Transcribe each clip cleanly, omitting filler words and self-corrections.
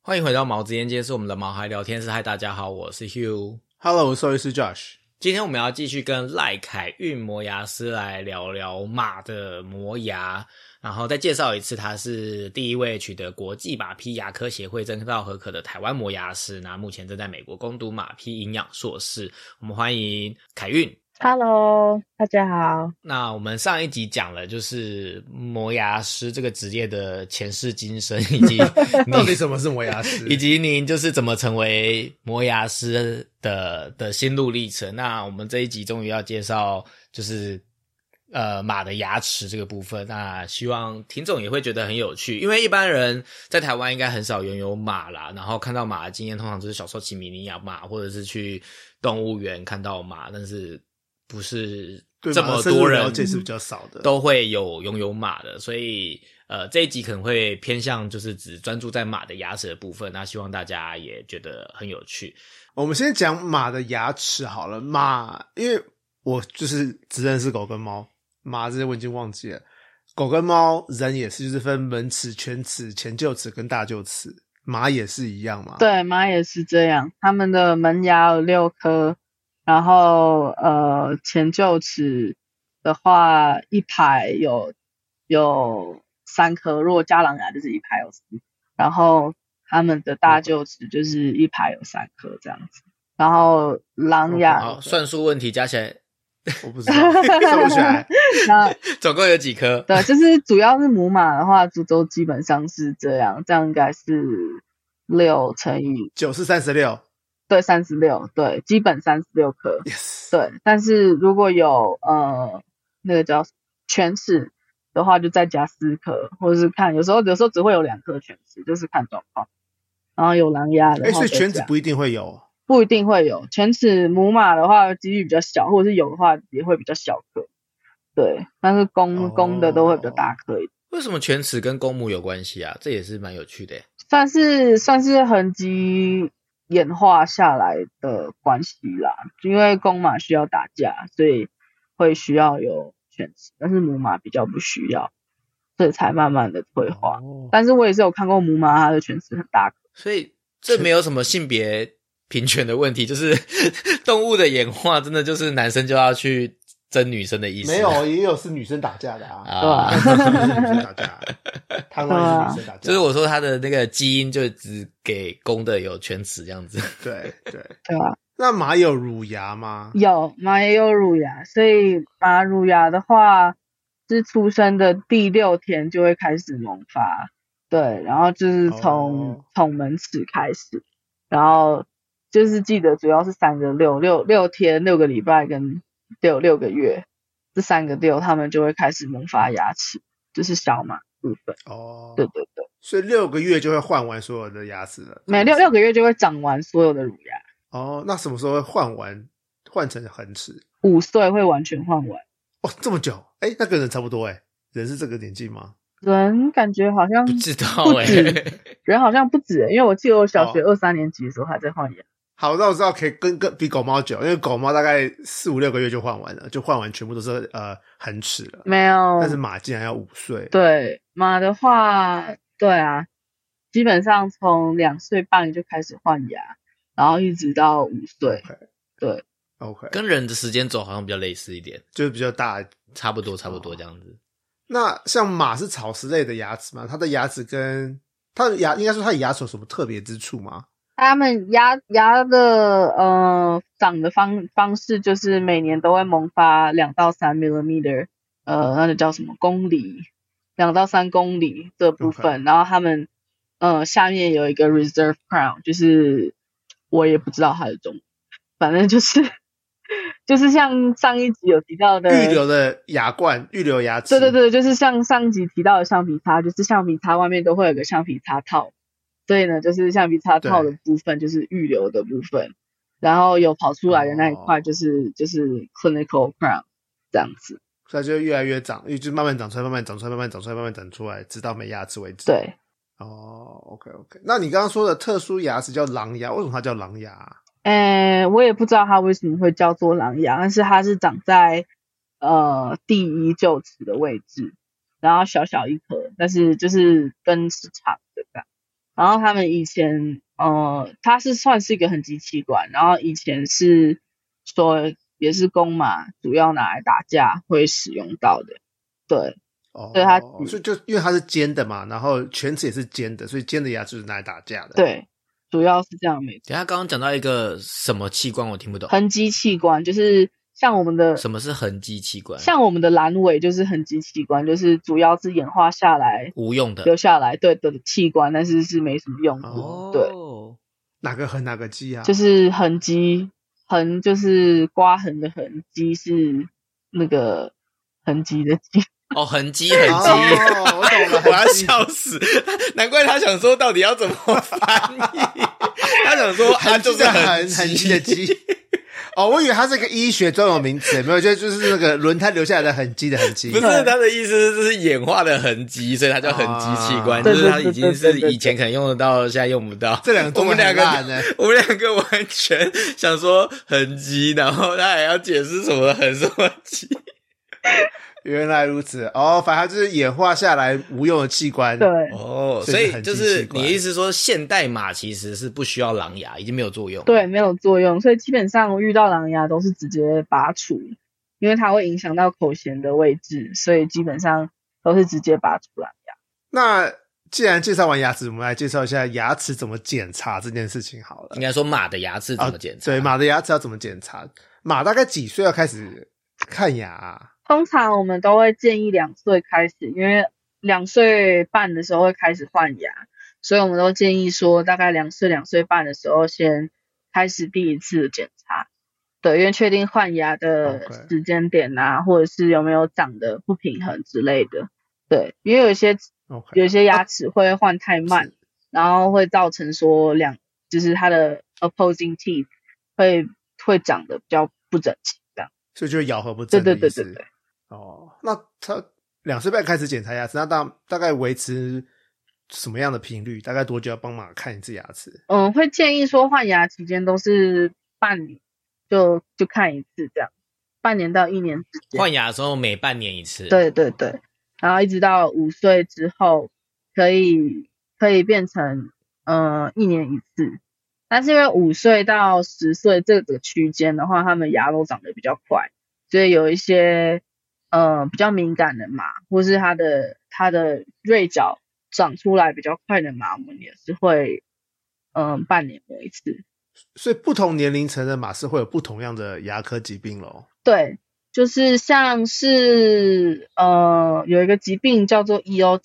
欢迎回到毛之间，今天是我们的毛孩聊天室。嗨，大家好，我是 Hugh。Hello， 我是兽医师 Josh。 今天我们要继续跟赖凯运磨牙师来聊聊马的磨牙，然后再介绍一次，他是第一位取得国际马匹牙科协会证照核可的台湾磨牙师，那目前正在美国攻读马匹营养硕士。我们欢迎凯运。 Hello， 大家好。 那我们上一集讲了就是磨牙师这个职业的前世今生，以及到底什么是磨牙师， 以及您就是怎么成为磨牙师的心路历程。那我们这一集终于要介绍就是马的牙齿这个部分，那希望听众也会觉得很有趣，因为一般人在台湾应该很少拥有马啦，然后看到马的经验通常就是小时候骑迷你养马，或者是去动物园看到马，但是不是这么多人了解是比较少的， 都会拥有马的，所以这一集可能会偏向就是只专注在马的牙齿的部分，那希望大家也觉得很有趣。 我们先讲马的牙齿好了。马，因为我就是只认识狗跟猫，马这些我已经忘记了。狗跟猫人也是，就是分门齿、犬齿、前臼齿跟大臼齿，马也是一样嘛？ 对，马也是这样，他们的门牙有6颗。然后前臼齿的话一排有3颗，如果加狼牙就是一排有4，然后他们的大臼齿就是一排有3颗这样子。然后狼牙好，算术问题加起来我不知道算不起来。 那总共有几颗？ 对，就是主要是母马的话都基本上是这样应该是6乘以 9是36。 对，36，对，基本36颗。 Yes。 对，但是如果有那个叫犬齿的话，就再加4颗，或者是看有时候只会有2颗犬齿，就是看状况。然后有狼牙的话， 所以犬齿不一定会有， 不一定会有犬齿。母马的话几率比较小，或者是有的话也会比较小颗。对，但是公的都会比较大颗一点。 为什么犬齿跟公母有关系啊？这也是蛮有趣的耶。 算是痕迹演化下来的关系啦，因为公马需要打架，所以会需要有犬齿，但是母马比较不需要，所以才慢慢的退化。但是我也是有看过母马，它的犬齿很大颗， 所以这没有什么性别平权的问题，就是动物的演化真的就是男生就要去争女生的意思。 没有，也有是女生打架的啊。 对吧？ 是女生打架，台湾是女生打架。 就是我说他的那个基因就只给公的有犬齿这样子。 对对对吧？ 那马有乳牙吗？ 有，马也有乳牙，所以马乳牙的话是出生的第6天就会开始萌发。对，然后就是从门齿开始，然后就是记得主要是3个6天6个礼拜跟6个月，这3个6他们就会开始萌发牙齿，就是小马部分。对对对， 所以6个月就会换完所有的牙齿了， 每6个月就会长完所有的乳牙。 那什么时候会换成恒齿 ？5岁会完全换完。 这么久？那跟人差不多人是这个年纪吗？ 人感觉好像不知道人好像不止因为我记得我小学2、3年级的时候还在换牙。 好，那我知道可以跟比狗猫久，因为狗猫大概4、5、6个月就换完了，就换完全部都是恒齿了。 没有， 但是马竟然要5岁。 对，马的话，对啊，基本上从2岁半就开始换牙，然后一直到5岁。 Okay. 对 ，OK， 跟人的时间轴好像比较类似一点， 就是比较大， 差不多这样子。 那像马是草食类的牙齿嘛？它的牙齿跟它的牙，应该说它的牙齿有什么特别之处吗？ 他们牙的长的方式就是每年都会萌发2到3 millimeter， 那个叫什么公厘，2到3公厘这部分， Okay. 然后他们下面有一个 reserve crown， 就是我也不知道它的中文，反正就是像上一集有提到的预留的牙冠、预留牙齿。 对对对，就是像上一集提到的橡皮擦，就是橡皮擦外面都会有个橡皮擦套，所以呢就是橡皮擦套的部分就是预留的部分，然后有跑出来的那一块就是 clinical crown 这样子， 所以就越来越长，就慢慢长出来，慢慢长出来，慢慢长出来，慢慢长出来，直到没牙齿为止。 对。 OK。那你刚刚说的特殊牙齿叫狼牙，为什么它叫狼牙？ 我也不知道它为什么会叫做狼牙，但是它是长在第1臼齿的位置，然后小小一颗，但是就是根是长的这样。 然后他们以前它是算是一个横肌器官，然后以前是说也是公马主要拿来打架会使用到的，对。所以它所以就因为它是尖的嘛，然后犬齿也是尖的，所以尖的牙齿是拿来打架的。 对，主要是这样没错。 等一下刚刚讲到一个什么器官我听不懂。 横肌器官就是像我们的什么是横肌器官？ 像我们的阑尾就是横肌器官，就是主要是演化下来无用的留下来对的器官，但是是没什么用的。对， 哪个横哪个肌啊？ 就是横肌，横就是刮痕的痕，肌是那个痕迹的迹。 痕迹痕迹， 我懂了， 我要笑死，难怪他想说到底要怎么翻译，他想说就是痕迹的迹。我以为它是一个医学专有名词，没有，就是那个轮胎留下来的痕迹的痕迹。 不是，他的意思是演化的痕迹，所以它叫痕迹器官，就是它已经是以前可能用得到，现在用不到。 这两个中文很烂呢， 我们两个完全想说痕迹，然后他还要解释什么痕什么迹。 原来如此反正就是演化下来无用的器官。 对所以就是你的意思说现代马其实是不需要狼牙，已经没有作用。 对，没有作用，所以基本上遇到狼牙都是直接拔除，因为它会影响到口弦的位置，所以基本上都是直接拔除狼牙。 那既然介绍完牙齿，我们来介绍一下牙齿怎么检查这件事情好了。 应该说马的牙齿怎么检查？ 对，马的牙齿要怎么检查？马大概几岁要开始看牙啊？ 通常我们都会建议2岁开始，因为2岁半的时候会开始换牙，所以我们都建议说大概2岁半的时候先开始第一次的检查。对，因为确定换牙的时间点啊，或者是有没有长得不平衡之类的。对，因为有些牙齿会换太慢，然后会造成说就是它的 opposing teeth 会长得比较不整齐这样。 所以就咬合不正的意思。 对。 那他2岁半开始检查牙齿，那大概维持什么样的频率？大概多久要帮马看一次牙齿？ 会建议说换牙期间都是半年就看一次这样，半年到1年之间。 换牙的时候每半年一次。 对，然后一直到5岁之后可以变成1年一次，但是因为5岁到10岁这个区间的话，他们牙都长得比较快，所以有一些比较敏感的马，或是它的锐角长出来比较快的马，我们也是会半年磨一次。 所以不同年龄层的马是会有不同样的牙科疾病咯。 对，就是像是有一个疾病叫做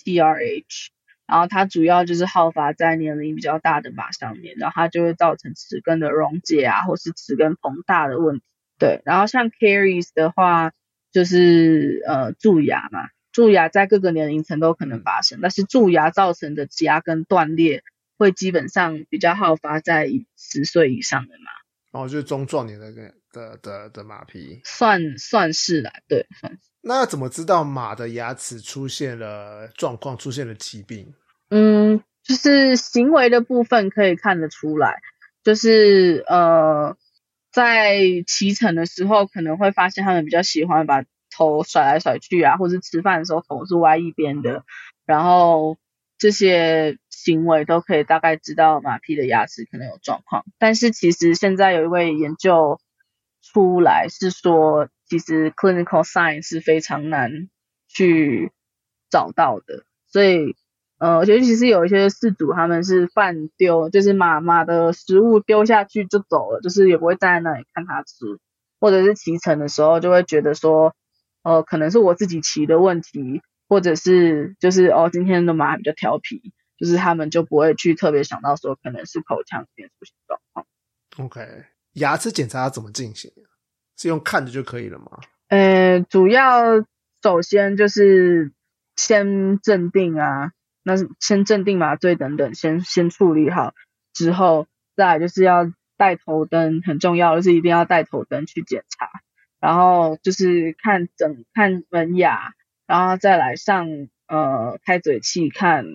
EOTRH， 然后它主要就是好发在年龄比较大的马上面，然后它就会造成齿根的溶解啊，或是齿根膨大的问题。对，然后像 caries 的话就是蛀牙嘛，蛀牙在各个年龄层都可能发生，但是蛀牙造成的牙根断裂会基本上比较好发在10岁以上的马。 就是中壮年的马匹。 算是啦，对，算是。 那怎么知道马的牙齿出现了状况，出现了疾病？ 就是行为的部分可以看得出来，就是在骑乘的时候可能会发现他们比较喜欢把头甩来甩去啊，或是吃饭的时候头是歪一边的，然后这些行为都可以大概知道马匹的牙齿可能有状况。但是其实现在有一位研究出来是说，其实 clinical sign 是非常难去找到的，所以尤其是有一些饲主他们是饭丢，就是马的食物丢下去就走了，就是也不会站在那里看它吃，或者是骑乘的时候就会觉得说可能是我自己骑的问题，或者是就是今天的马比较调皮，就是他们就不会去特别想到说可能是口腔里面出现状况。 OK， 牙齿检查怎么进行？是用看的就可以了吗？ 主要首先就是先镇定啊，那先镇定麻醉等等，先处理好之后，再来就是要带头灯，很重要，就是一定要带头灯去检查，然后就是看门牙，然后再来上开嘴器看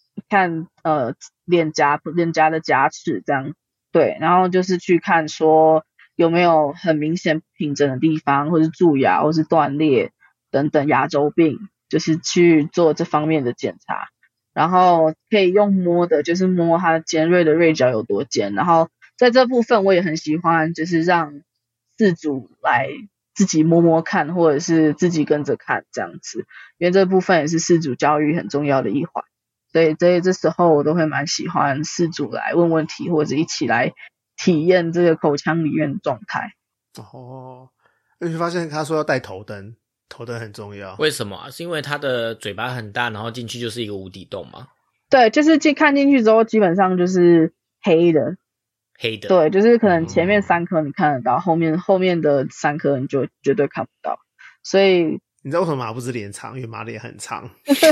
脸颊的假齿这样。对，然后就是去看说有没有很明显不平整的地方，或是蛀牙，或是断裂等等牙周病，就是去做这方面的检查。 然后可以用摸的，就是摸它尖锐的锐角有多尖。然后在这部分我也很喜欢，就是让饲主来自己摸摸看，或者是自己跟着看这样子，因为这部分也是饲主教育很重要的一环。所以这时候我都会蛮喜欢饲主来问问题，或者一起来体验这个口腔里面的状态。 哦，你会发现他说要带头灯，头灯很重要。 为什么啊？是因为它的嘴巴很大，然后进去就是一个无底洞吗？ 对，就是看进去之后基本上就是黑的。 黑的。 对，就是可能前面3颗你看得到，后面的3颗你就绝对看不到。所以你知道为什么马不是脸长？因为马脸很长。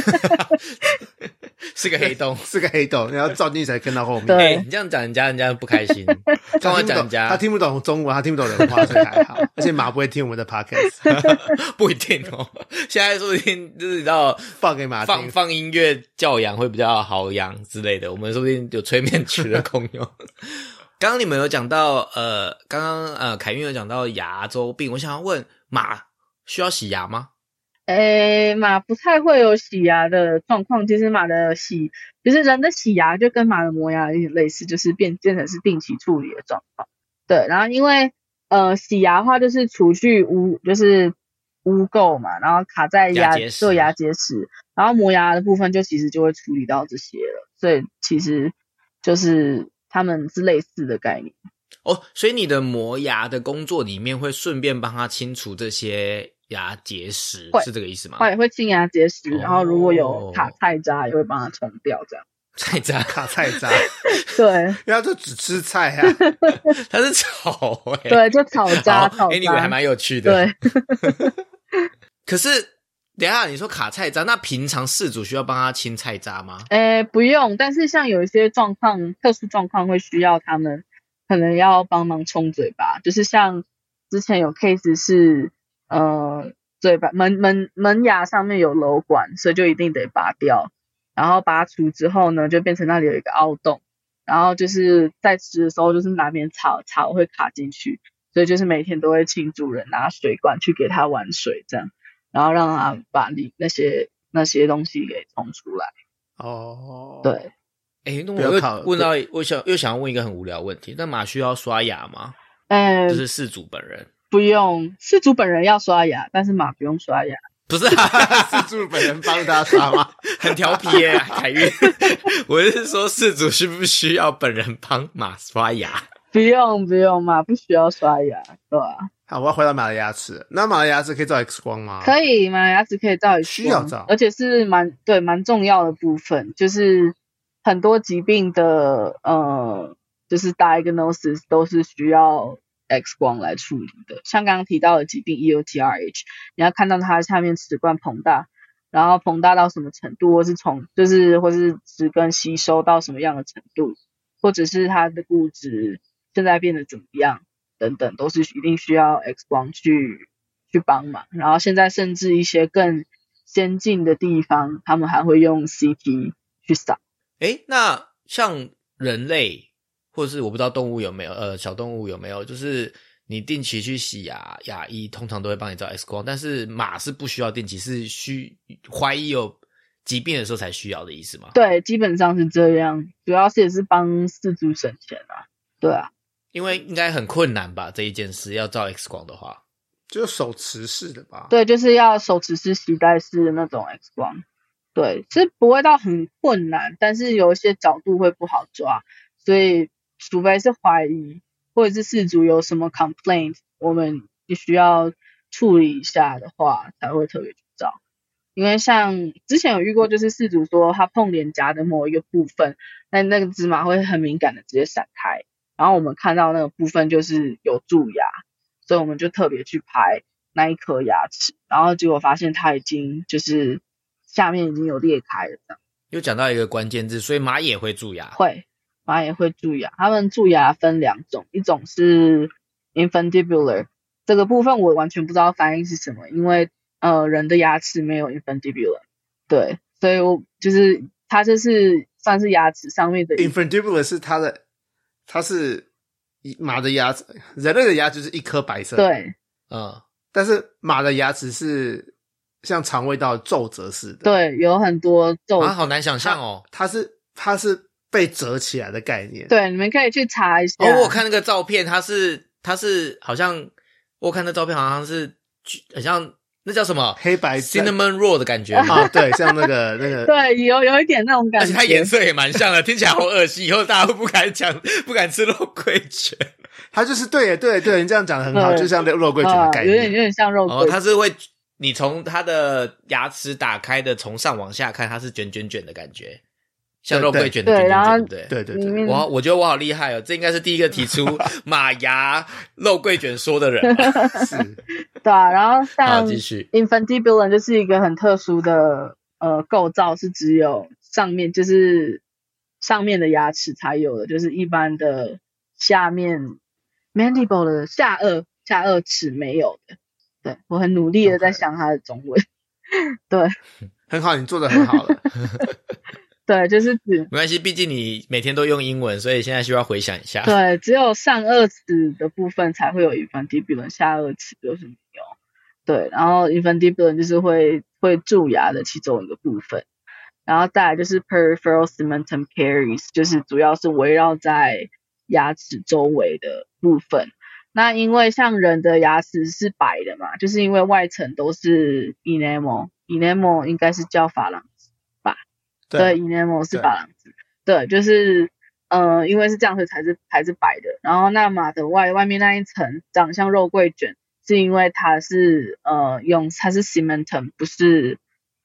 是个黑洞。 是个黑洞，你要照进去才看到后面。 对， 你这样讲人家不开心。干嘛讲人家？ 他听不懂中文，他听不懂人话，所以还好。而且马不会听我们的 podcast。 不一定哦。现在说不定就是你知道放给马听， 放音乐教养会比较好养之类的，我们说不定有催眠曲的功用。刚刚你们有讲到刚刚凯韵有讲到牙周病，我想要问马需要洗牙吗？ 马不太会有洗牙的状况。其实马的就是人的洗牙就跟马的磨牙有点类似，就是变成是定期处理的状况。对，然后因为洗牙的话就是除去就是污垢嘛，然后卡在牙结石，然后磨牙的部分就其实就会处理到这些了，所以其实就是他们是类似的概念。 哦，所以你的磨牙的工作里面会顺便帮他清除这些牙结石，是这个意思吗？ 会清牙结石，然后如果有卡菜渣也会帮他冲掉，这样。 菜渣卡菜渣。 对， 因为他就只吃菜啊。 他是草对，就草渣。 anyway 还蛮有趣的。 对。 可是等一下你说卡菜渣，那平常饲主需要帮他清菜渣吗？ 不用，但是像有一些状况，特殊状况会需要他们可能要帮忙冲嘴巴，就是像之前有 case 是嘴巴门牙上面有瘘管，所以就一定得拔掉，然后拔除之后呢，就变成那里有一个凹洞，然后就是在吃的时候就是难免草会卡进去，所以就是每天都会请主人拿水管去给他玩水这样，然后让他把那些东西给冲出来。 哦， 对。 那我又想要问一个很无聊的问题，那马需要刷牙吗？就是饲主本人不用，饲主本人要刷牙，但是马不用刷牙。 不是啊， 饲主本人帮他刷吗？ 很调皮耶，凯韵。我是说饲主需不需要本人帮马刷牙？ 不用，马不需要刷牙，对吧？ 好，我要回到马的牙齿。那马的牙齿可以照 X 光吗？ 可以，马的牙齿可以照 X 光， 需要照， 而且是蛮重要的部分，就是很多疾病的就是 diagnosis 都是需要 X 光来处理的。像刚刚提到的疾病 EOTRH， 你要看到它下面齿冠膨大，然后膨大到什么程度，或是齿根吸收到什么样的程度，或者是它的骨质现在变得怎么样等等，都是一定需要 X 光去帮忙。然后现在甚至一些更先进的地方，他们还会用 CT 去扫。 那像人类或者是我不知道动物有没有小动物有没有，就是你定期去洗牙，牙医通常都会帮你照 X 光，但是马是不需要定期，是怀疑有疾病的时候才需要的意思吗？ 对，基本上是这样，主要是也是帮饲主省钱啊。对啊， 因为应该很困难吧，这一件事要照 X 光的话， 就是手持式的吧？ 对，就是要手持式、携带式的那种 X 光。对，是不会到很困难，但是有一些角度会不好抓，所以除非是怀疑或者是饲主有什么 complaint， 我们必须要处理一下的话，才会特别去照。因为像之前有遇过，就是饲主说他碰脸颊的某一个部分，那个芝麻会很敏感的直接闪开，然后我们看到那个部分就是有蛀牙，所以我们就特别去拍那一颗牙齿，然后结果发现它已经就是下面已经有裂开了这样。 又讲到一个关键字，所以马也会蛀牙。 会，马也会蛀牙。他们蛀牙分2种，一种是 infundibular， 这个部分我完全不知道翻译是什么，因为人的牙齿没有 infundibular， 对，所以它就是算是牙齿上面的 infundibular 是它是马的牙齿，人类的牙齿是一颗白色的， 对， 但是马的牙齿是像肠胃道皱褶似的。 对，有很多皱褶。 好难想象哦。 它是被折起来的概念。 对，你们可以去查一下。 我有看那个照片，它是好像我看那照片好像是很像那叫什么黑白 cinnamon roll 的感觉啊，对，像那个对，有一点那种感觉， 而且它颜色也蛮像的，听起来好恶心，以后大家会不敢吃肉桂卷。 它就是对，你这样讲的很好，就像肉桂卷的概念， 有点像肉桂卷。 它是会你从它的牙齿打开的，从上往下看，它是卷的感觉。像肉桂卷的卷卷，对不对？我觉得我好厉害哦，这应该是第一个提出马牙肉桂卷说的人。 是， 对啊，然后像继续 infundibulum 就是一个很特殊的构造，是只有上面的牙齿才有的，就是一般的下面 mandible 的下颚齿没有的。对，我很努力的在想它的中文。对， 很好，你做的很好了。 对，就是没关系，毕竟你每天都用英文，所以现在需要回想一下。 对，只有上颚齿的部分才会有 infundibulum， 下颚齿就是没有。对，然后 infundibulum 就是会蛀牙的其中一个部分，然后再来就是 peripheral cementum caries， 就是主要是围绕在牙齿周围的部分。那因为像人的牙齿是白的嘛，就是因为外层都是 enamel 应该是叫珐琅质吧？对 ，enamel 是珐琅质。对，就是因为是这样，所以才是白的。然后那马的外面那一层长像肉桂卷，是因为它是它是 cementum， 不是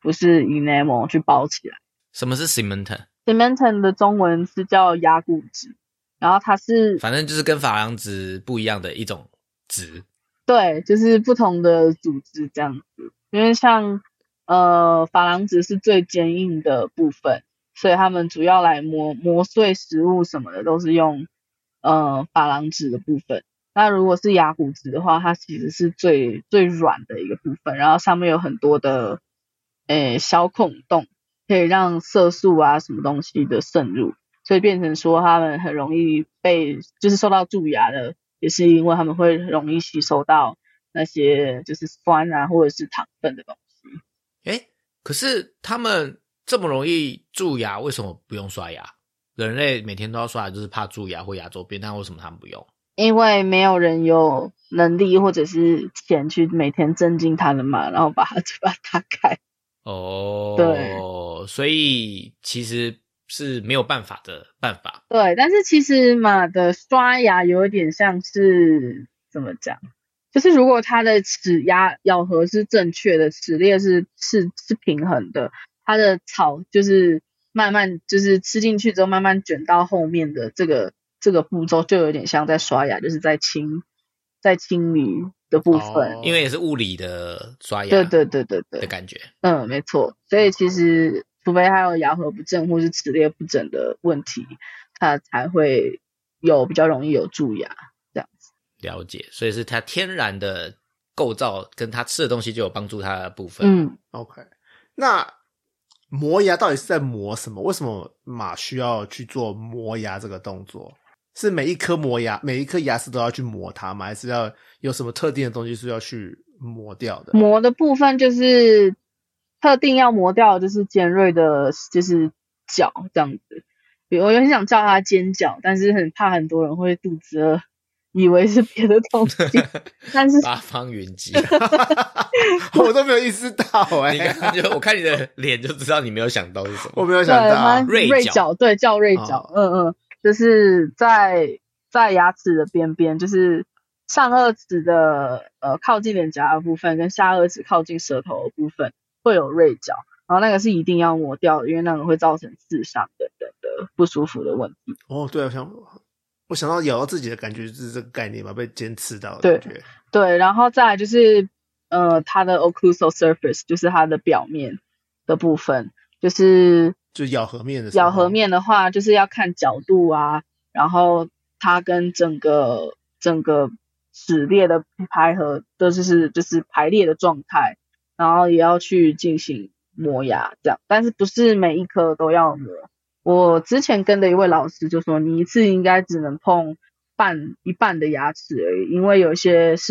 enamel 去包起来。 什么是 cementum？ cementum 的中文是叫牙骨质，然后它是反正就是跟珐琅质不一样的一种质。 对，就是不同的组织这样子。因为像珐琅质是最坚硬的部分，所以他们主要来磨碎食物什么的都是用珐琅质的部分。那如果是牙骨质的话，它其实是最软的一个部分，然后上面有很多的小孔洞，可以让色素啊什么东西的渗入，所以变成说他们很容易就是受到蛀牙的，也是因为他们会容易吸收到那些就是酸啊或者是糖分的东西。 可是他们这么容易蛀牙，为什么不用刷牙？人类每天都要刷牙，就是怕蛀牙或牙周病，但为什么他们不用？ 因为没有人有能力或者是钱去每天镇静它的嘛，然后把它嘴巴打开。对， 所以其实是没有办法的办法。 对，但是其实马的刷牙有一点像是怎么讲？就是如果它的齿咬合是正确的，齿列是平衡的，它的草就是慢慢就是吃进去之后慢慢卷到后面的这个步骤，就有点像在刷牙，就是在清理的部分。 因为也是物理的刷牙。 对的感觉。 没错。所以其实除非它有咬合不正或是齿列不整的问题，它才会比较容易有蛀牙这样子。 了解，所以是它天然的构造跟它吃的东西就有帮助它的部分。 OK。那磨牙到底是在磨什么？为什么马需要去做磨牙这个动作？是每一颗牙齿都要去磨它吗？还是要有什么特定的东西是要去磨掉的？ 磨的部分就是特定要磨掉的就是尖锐的，就是角这样子。我有点想叫它尖角，但是很怕很多人会肚子饿，以为是别的东西。但是八方云集。 我都没有意识到你刚刚我看你的脸就知道你没有想到是什么。 我没有想到锐角，对，叫锐角。就是在牙齿的边边，就是上颚齿的靠近脸颊的部分跟下颚齿靠近舌头的部分会有锐角，然后那个是一定要磨掉的，因为那个会造成刺伤等等的不舒服的问题。 对，我想到咬到自己的感觉就是这个概念嘛，被尖刺到的感觉。 对，然后再来就是它的 occlusal surface， 就是它的表面的部分，就咬合面的时候。 咬合面的话，就是要看角度啊，然后它跟整个齿列的排合都就是排列的状态，然后也要去进行磨牙这样，但是不是每一颗都要磨。我之前跟的一位老师就说，你一次应该只能碰一半的牙齿而已，因为有些是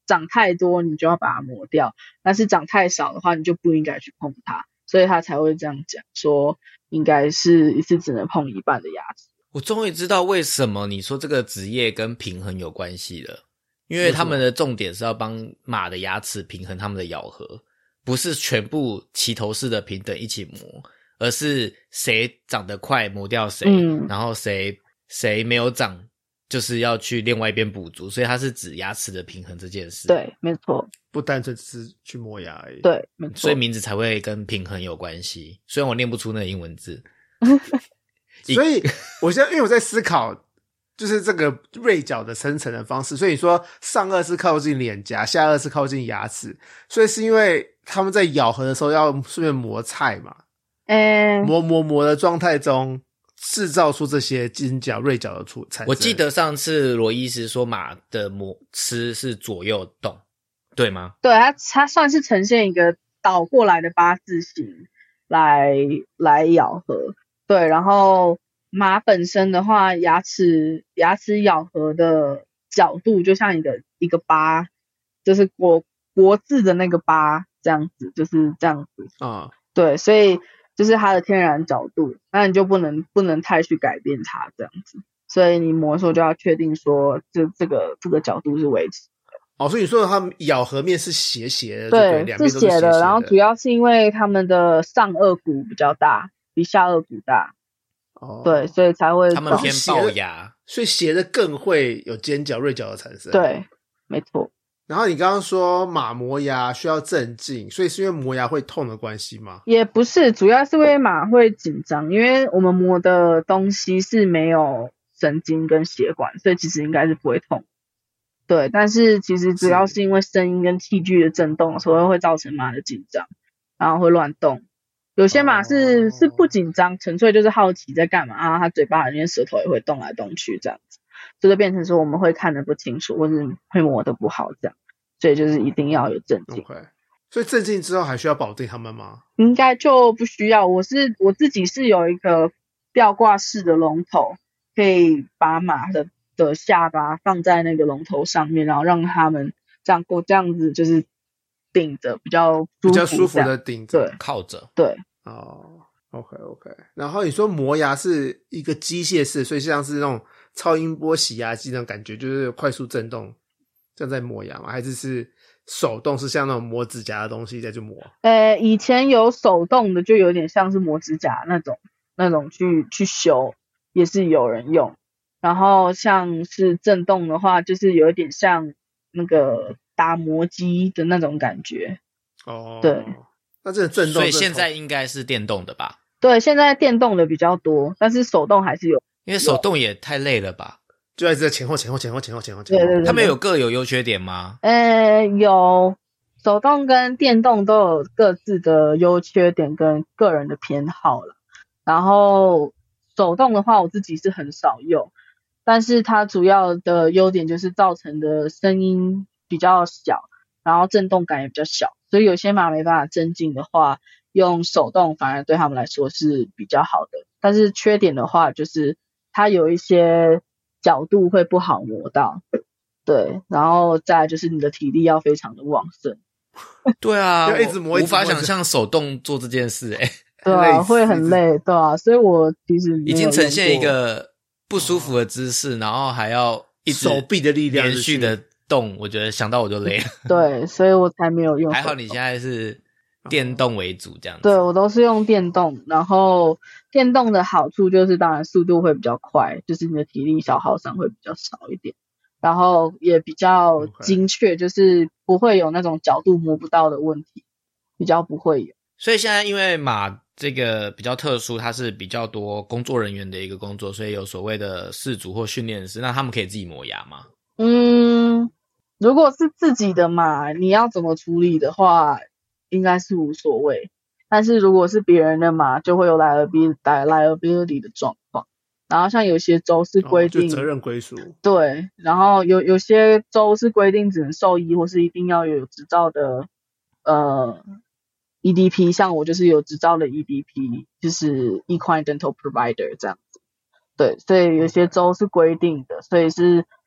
长太多你就要把它磨掉，但是长太少的话你就不应该去碰它，所以他才会这样讲说应该是一次只能碰一半的牙齿。 我终于知道为什么你说这个职业跟平衡有关系了，因为他们的重点是要帮马的牙齿平衡他们的咬合，不是全部齐头式的平等一起磨，而是谁长得快磨掉谁，然后谁没有长就是要去另外一边补足，所以它是指牙齿的平衡这件事。 对，没错， 不单纯只是去磨牙而已。 对，没错， 所以名字才会跟平衡有关系，虽然我念不出那个英文字。 所以我现在因为我在思考就是这个锐角的生成的方式，所以你说上颚是靠近脸颊，下颚是靠近牙齿，所以是因为他们在咬合的时候要顺便磨菜嘛，磨的状态中制造出这些尖角锐角的产生。 我记得上次罗医师说马的吃是左右动，对吗？ 对，它算是呈现一个倒过来的八字形来咬合。对，然后马本身的话，牙齿咬合的角度就像一个八，就是国字的那个八这样子，就是这样子啊。对，所以就是它的天然角度，那你就不能太去改变它这样子，所以你磨的时候就要确定说这个角度是维持的。 哦，所以你说它们咬合面是斜的， 对， 两边都是斜的，然后主要是因为它们的上颚骨比较大，比下颚骨大。哦，对，所以才会他们偏龅牙， 所以斜的更会有尖角锐角的产生。 对，没错。 然后你刚刚说马磨牙需要镇静，所以是因为磨牙会痛的关系吗？ 也不是，主要是因为马会紧张，因为我们磨的东西是没有神经跟血管，所以其实应该是不会痛。对，但是其实主要是因为声音跟器具的震动，所以会造成马的紧张，然后会乱动。有些马是不紧张，纯粹就是好奇在干嘛啊，它嘴巴里面舌头也会动来动去这样子，所以就变成说我们会看得不清楚，或是会磨得不好这样，所以就是一定要有镇静。 Okay. 所以镇静之后还需要保定它们吗？ 应该就不需要，我自己是有一个吊挂式的龙头，可以把马的下巴放在那个龙头上面，然后让他们这样子就是顶着比较舒服的顶着， 对， 靠着， 对。 哦 ，OK， 然后你说磨牙是一个机械式，所以像是那种超音波洗牙机那种感觉，就是快速震动，这样在磨牙吗？还是手动，是像那种磨指甲的东西再去磨？ 以前有手动的，就有点像是磨指甲那种去修，也是有人用。然后像是震动的话，就是有一点像那个打磨机的那种感觉。 哦， 对。 那这个震动， 所以现在应该是电动的吧？ 对，现在电动的比较多，但是手动还是有。 因为手动也太累了吧？ 就在这前后。 对。 他们各有优缺点吗？ 有手动跟电动都有各自的优缺点跟个人的偏好了。然后手动的话，我自己是很少用，但是它主要的优点就是造成的声音比较小，然后震动感也比较小，所以有些马没办法镇静的话，用手动反而对他们来说是比较好的。但是缺点的话，就是它有一些角度会不好磨到，对，然后再来就是你的体力要非常的旺盛。 对啊， 要一直磨， 无法想象手动做这件事对啊，会很累，对啊，所以我其实已经呈现一个不舒服的姿势，然后还要一直手臂的力量连续的动，我觉得想到我就累了。 对，所以我才没有用。 还好你现在是电动为主这样子。 对，我都是用电动，然后电动的好处就是当然速度会比较快，就是你的体力消耗上会比较少一点，然后也比较精确，就是不会有那种角度摸不到的问题，比较不会有。 所以现在因为马这个比较特殊，它是比较多工作人员的一个工作，所以有所谓的饲主或训练师，那他们可以自己磨牙吗？ 如果是自己的马，你要怎么处理的话，应该是无所谓。但是如果是别人的马，就会有 liability 的状况。然后像有些州是规定， 就责任归属。 对，然后有些州是规定只能兽医或是一定要有执照的EDP， 像我就是有执照的 EDP， 就是 Equine Dental Provider 这样子。对，所以有些州是规定的，所以是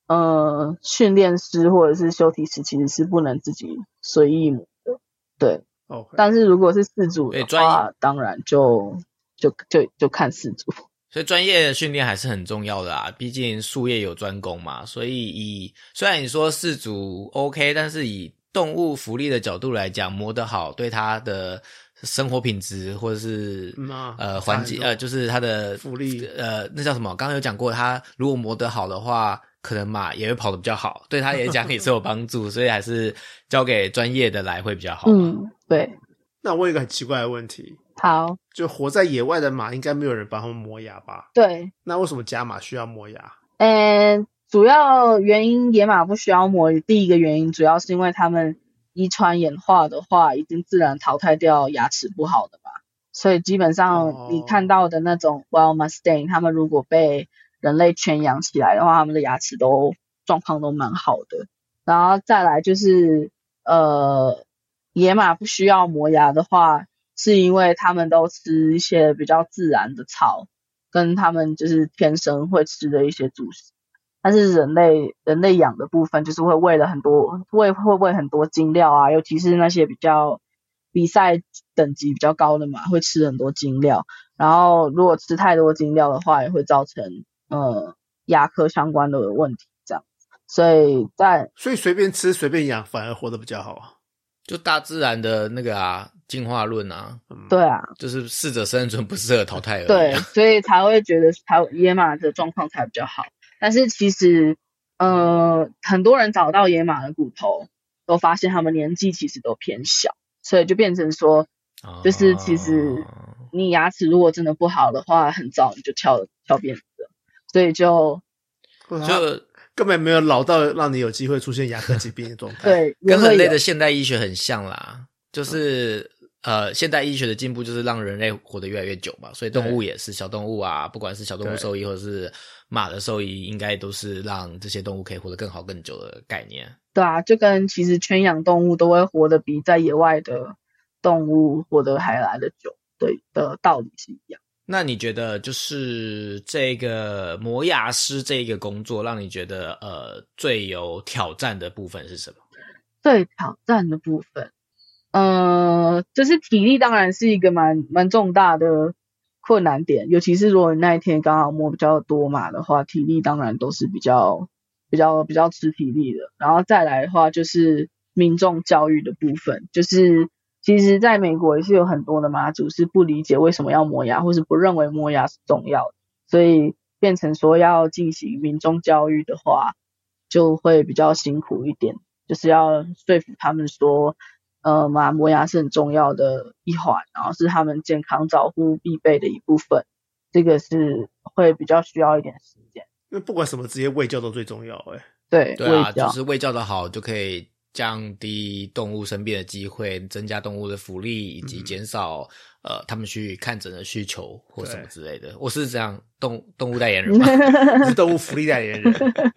训练师或者是修体师其实是不能自己随意磨的，对。 OK， 但是如果是饲主的话，当然就看饲主。 所以专业的训练还是很重要的啊，毕竟术业有专攻嘛。所以虽然你说饲主 OK， 但是以动物福利的角度来讲，磨得好对它的生活品质或者是环境就是它的福利那叫什么？刚刚有讲过，它如果磨得好的话，可能马也会跑得比较好，对它也讲也是有帮助，所以还是交给专业的来会比较好。 对。 那我有一个很奇怪的问题。 好， 就活在野外的马应该没有人帮他们磨牙吧？ 对。 那为什么家马需要磨牙？ 主要原因野马不需要磨，第一个原因主要是因为他们遗传演化的话已经自然淘汰掉牙齿不好的嘛，所以基本上你看到的那种 Wild Mustang 他们如果被人类圈养起来的话，他们的牙齿状况都蛮好的。然后再来就是野马不需要磨牙的话，是因为他们都吃一些比较自然的草，跟他们就是天生会吃的一些主食。但是人类养的部分就是会喂很多精料啊，尤其是那些比较比赛等级比较高的马会吃很多精料，然后如果吃太多精料的话，也会造成牙科相关的问题这样。所以随便吃随便养反而活得比较好啊。 就大自然的那个进化论啊， 对啊， 就是适者生存，不适合淘汰而已。 对，所以才会觉得野马的状况才比较好。但是其实很多人找到野马的骨头都发现他们年纪其实都偏小，所以就变成说就是其实你牙齿如果真的不好的话，很早你就翘辫子了，所以就根本没有老到让你有机会出现牙科疾病的状态。 对， 跟人类的现代医学很像啦，就是现代医学的进步就是让人类活得越来越久嘛，所以动物也是，小动物啊，不管是小动物兽医或者是马的兽医，应该都是让这些动物可以活得更好更久的概念。 对啊，就跟其实圈养动物都会活得比在野外的动物活得还来得久的道理是一样。 那你觉得就是这个磨牙师这个工作让你觉得最有挑战的部分是什么？ 最挑战的部分就是体力当然是一个蛮重大的困难点，尤其是如果你那一天刚好摸比较多马的话，体力当然都是比较吃体力的。然后再来的话就是民众教育的部分，就是其实在美国也是有很多的马主是不理解为什么要磨牙，或是不认为磨牙是重要的，所以变成说要进行民众教育的话就会比较辛苦一点，就是要说服他们说磨牙是很重要的一环，然后是他们健康照护必备的一部分，这个是会比较需要一点时间。 因为不管什么职业卫教都最重要对啊，就是卫教的好就可以降低动物生病的机会，增加动物的福利，以及减少他们去看诊的需求或什么之类的。我是这样动物代言人嘛是动物福利代言人。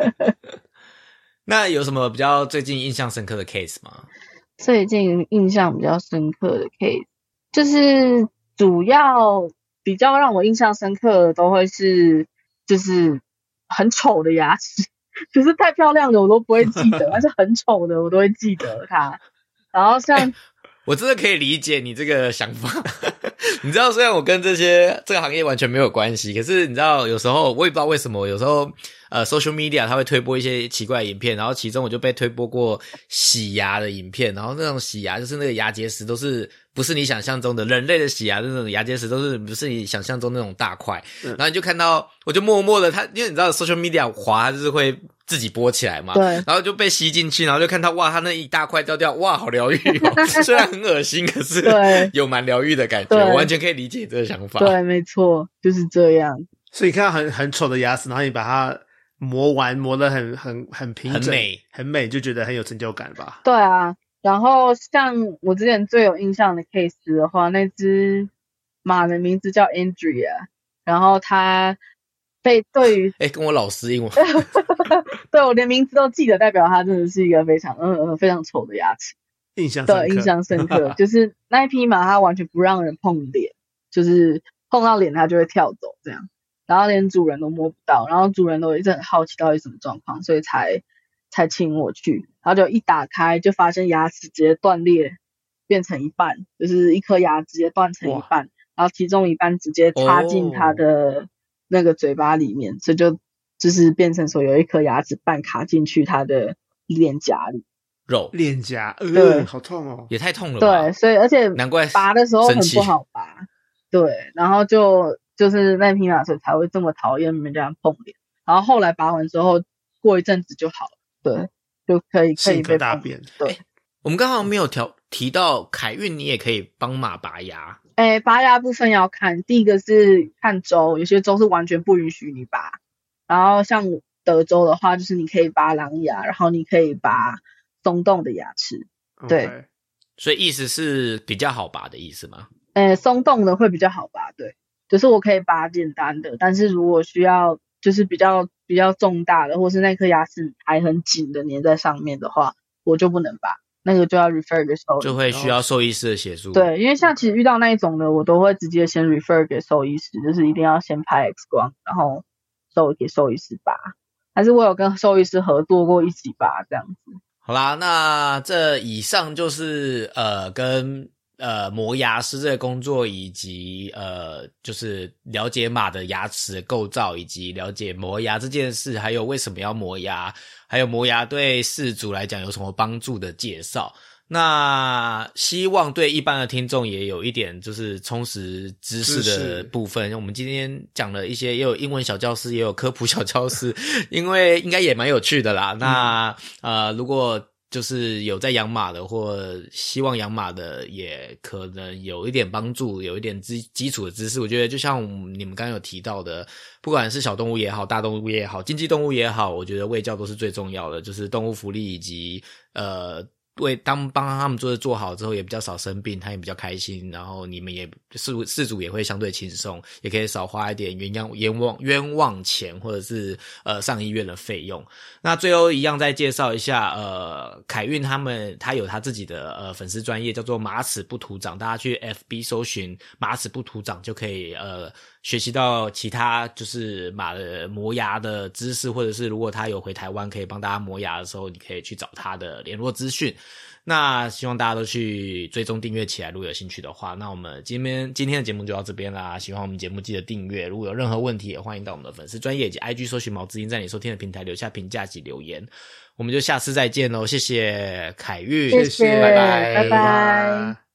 那有什么比较最近印象深刻的 case 吗？ 最近印象比较深刻的 case 就是主要比较让我印象深刻的都会是就是很丑的牙齿，就是太漂亮的我都不会记得，但是很丑的我都会记得它。然后像我真的可以理解你这个想法。你知道虽然我跟这个行业完全没有关系，可是你知道有时候我也不知道为什么，有时候social media 它会推播一些奇怪的影片，然后其中我就被推播过洗牙的影片，然后那种洗牙就是那个牙结石都是不是你想象中的人类的洗牙，那种牙结石都是不是你想象中那种大块，然后你就看到我就默默的因为你知道 social media 滑就是会自己播起来嘛， 对， 然后就被吸进去，然后就看到哇，它那一大块掉，哇，好疗愈哦！虽然很恶心，可是有蛮疗愈的感觉，我完全可以理解这个想法。 对，没错，就是这样。 所以你看到很丑的牙齿，然后你把它磨得很平整，很美，就觉得很有成就感吧？ 对啊。然后像我之前最有印象的 case 的话，那只马的名字叫 Andrea， 然后它对于跟我老师一模对，我连名字都记得，代表它真的是一个非常非常丑的牙齿， 印象深刻。 就是那一匹马它完全不让人碰脸，就是碰到脸它就会跳走这样。 然后连主人都摸不到，然后主人都一直很好奇到底什么状况，所以才请我去，然后就一打开就发现牙齿直接断裂，变成一半，就是一颗牙直接断成一半，然后其中一半直接插进它的那个嘴巴里面，所以就是变成说有一颗牙齿半卡进去它的脸颊里。 脸颊， 对， 好痛哦， 也太痛了吧。 对，所以而且难怪拔的时候很不好拔。对，然后就是那匹马所以才会这么讨厌人家碰脸，然后后来拔完之后过一阵子就好了。对，就可以被大便。 对， 我们刚好没有提到凯运，你也可以帮马拔牙。 拔牙部分要看，第一个是看州，有些州是完全不允许你拔，然后像德州的话，就是你可以拔狼牙，然后你可以拔松动的牙齿。对， okay. 所以意思是比较好拔的意思吗？ 松动的会比较好拔，对，就是我可以拔简单的，但是如果需要就是比较重大的，或是那颗牙齿还很紧的粘在上面的话，我就不能拔，那个就要 refer 给兽医， 就会需要兽医师的协助。 对，因为像其实遇到那一种的，我都会直接先 refer 给兽医师，就是一定要先拍 X 光，然后给兽医师拔。但是我有跟兽医师合作过一起拔这样子。 好啦，那这以上就是跟磨牙师这个工作，以及就是了解马的牙齿的构造，以及了解磨牙这件事，还有为什么要磨牙，还有磨牙对饲主来讲有什么帮助的介绍。那希望对一般的听众也有一点就是充实知识的部分。我们今天讲了一些，也有英文小教室，也有科普小教室，因为应该也蛮有趣的啦。那如果就是有在养马的或希望养马的，也可能有一点帮助，有一点基础的知识。我觉得就像你们刚刚有提到的，不管是小动物也好，大动物也好，经济动物也好，我觉得卫教都是最重要的，就是动物福利以及帮他们做好之后也比较少生病，他也比较开心，然后你们也饲主也会相对轻松，也可以少花一点冤枉钱或者是上医院的费用。那最后一样再介绍一下凯运他有他自己的粉丝专页叫做马齿不土长，大家去 FB 搜寻马齿不土长就可以学习到其他就是马的磨牙的知识，或者是如果他有回台湾可以帮大家磨牙的时候，你可以去找他的联络资讯。那希望大家都去追踪订阅起来，如果有兴趣的话。那我们今天的节目就到这边啦，喜欢我们节目记得订阅，如果有任何问题也欢迎到我们的粉丝专页以及 IG 搜寻毛知音，在你收听的平台留下评价及留言。我们就下次再见咯，谢谢凯运， 谢谢， 拜拜， 拜拜。